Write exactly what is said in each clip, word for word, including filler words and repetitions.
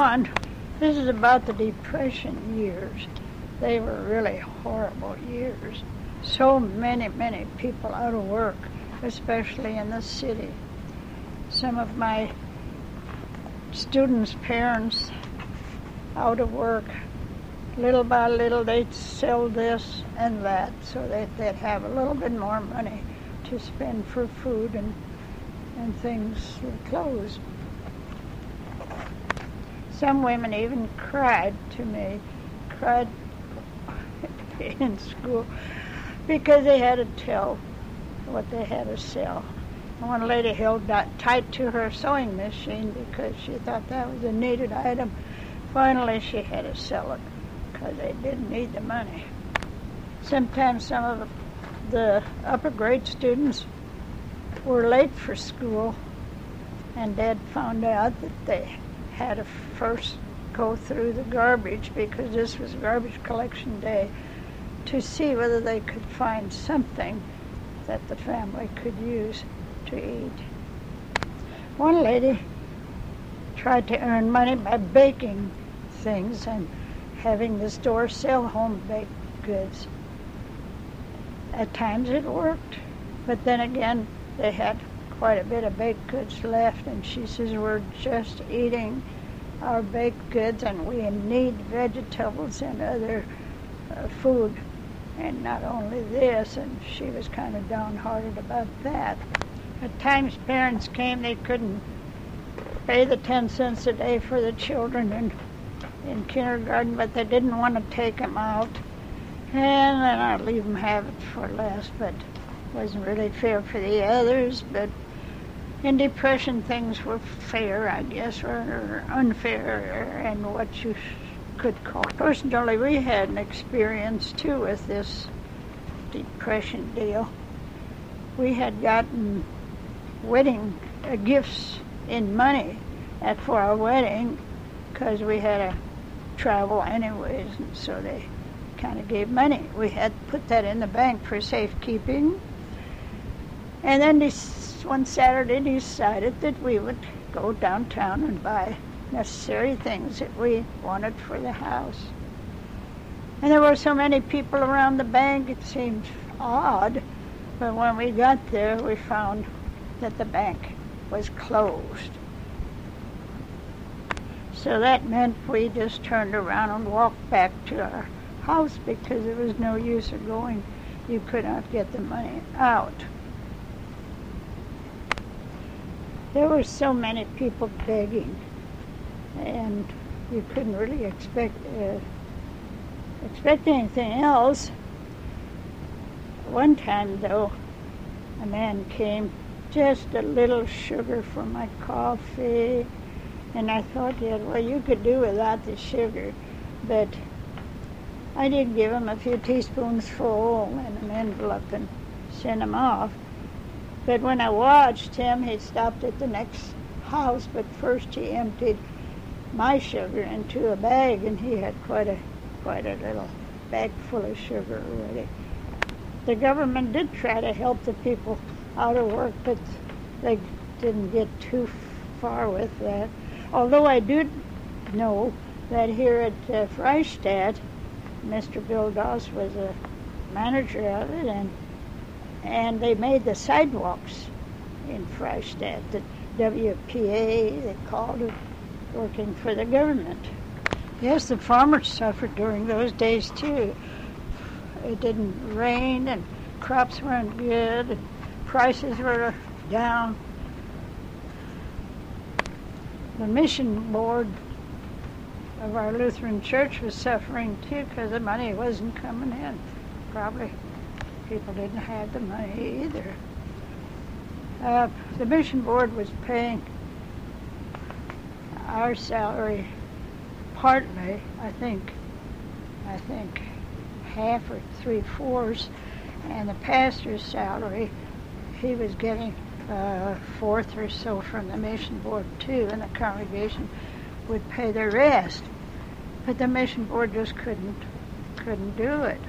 And this is about the Depression years. They were really horrible years. So many, many people out of work, especially in the city. Some of my students' parents out of work. Little by little, they'd sell this and that so that they'd have a little bit more money to spend for food and, and things like clothes. Some women even cried to me, cried in school because they had to tell what they had to sell. One lady held that tight to her sewing machine because she thought that was a needed item. Finally, she had to sell it because they didn't need the money. Sometimes some of the upper grade students were late for school, and Dad found out that they had to first go through the garbage, because this was garbage collection day, to see whether they could find something that the family could use to eat. One lady tried to earn money by baking things and having the store sell home-baked goods. At times it worked, but then again they had quite a bit of baked goods left, and she says, we're just eating our baked goods and we need vegetables and other uh, food, and not only this, and she was kind of downhearted about that. At times parents came, they couldn't pay the ten cents a day for the children in, in kindergarten, but they didn't want to take them out, and then I'd leave them have it for less, but it wasn't really fair for the others. But in Depression things were fair, I guess, or unfair, and what you could call. Personally, we had an experience too with this Depression deal. We had gotten wedding uh, gifts in money at for our wedding because we had to travel anyways, and so they kind of gave money. We had put that in the bank for safekeeping, and then this one Saturday decided that we would go downtown and buy necessary things that we wanted for the house. And there were so many people around the bank, it seemed odd, but when we got there, we found that the bank was closed. So that meant we just turned around and walked back to our house because there was no use of going. You could not get the money out. There were so many people begging, and you couldn't really expect uh, expect anything else. One time, though, a man came, just a little sugar for my coffee, and I thought, yeah, well, you could do without the sugar, but I did give him a few teaspoons full in an envelope and sent him off. But when I watched him, he stopped at the next house, but first he emptied my sugar into a bag, and he had quite a quite a little bag full of sugar already. The government did try to help the people out of work, but they didn't get too far with that. Although I do know that here at uh, Freistadt, Mister Bill Doss was a manager of it, and and they made the sidewalks in Freistadt, the W P A, they called it, working for the government. Yes, the farmers suffered during those days too. It didn't rain, and crops weren't good, and prices were down. The mission board of our Lutheran church was suffering too because the money wasn't coming in. Probably people didn't have the money either. Uh, the mission board was paying our salary partly, I think, I think half or three-fourths, and the pastor's salary, he was getting a fourth or so from the mission board too, and the congregation would pay the rest. But the mission board just couldn't couldn't do it.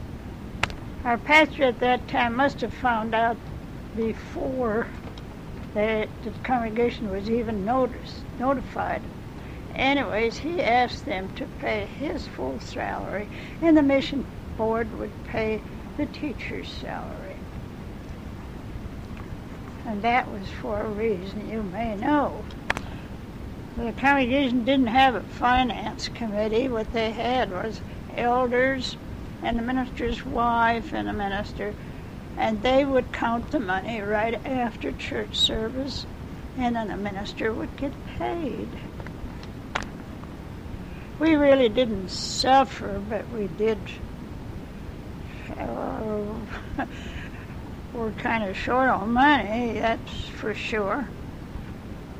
Our pastor at that time must have found out before that the congregation was even noticed, notified. Anyways, he asked them to pay his full salary, and the mission board would pay the teacher's salary. And that was for a reason you may know. The congregation didn't have a finance committee. What they had was elders and the minister's wife and the minister, and they would count the money right after church service, and then the minister would get paid. We really didn't suffer, but we did. Uh, we're kind of short on money, that's for sure.